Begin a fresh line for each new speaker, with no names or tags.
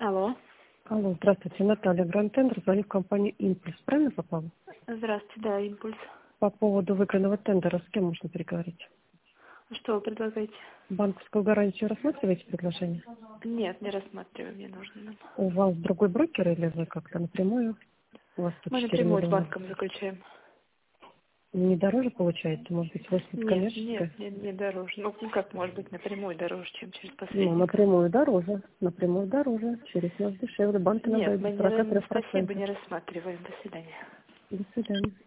Алло.
Алло, здравствуйте, Наталья, Гранд-тендер, звоню в компанию «Импульс». Правильно попала?
Здравствуйте, да, импульс.
По поводу выигранного тендера с кем можно переговорить?
Что вы предлагаете?
Банковскую гарантию рассматриваете предложение?
Нет, не рассматриваю, мне нужно нам.
У вас другой брокер или вы как-то напрямую? У вас тут
Мы
4
напрямую с
миллиона.
банком заключаем.
Не дороже получается? Может быть, 80
Нет,
коммерческая?
не дороже. Ну, как может быть напрямую дороже, чем через
Ну,
посредника?
напрямую дороже. Напрямую дороже. Через нас дешевле. Банк иногда и
Нет,
до
мы не, спасибо,
43%.
не рассматриваем. До свидания.
До свидания.